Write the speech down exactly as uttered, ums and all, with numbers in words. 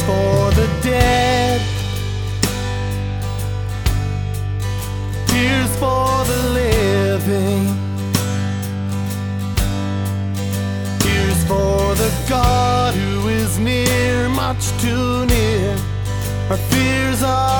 Tears for the dead, tears for the living, tears for the God who is near, much too near. Our fears are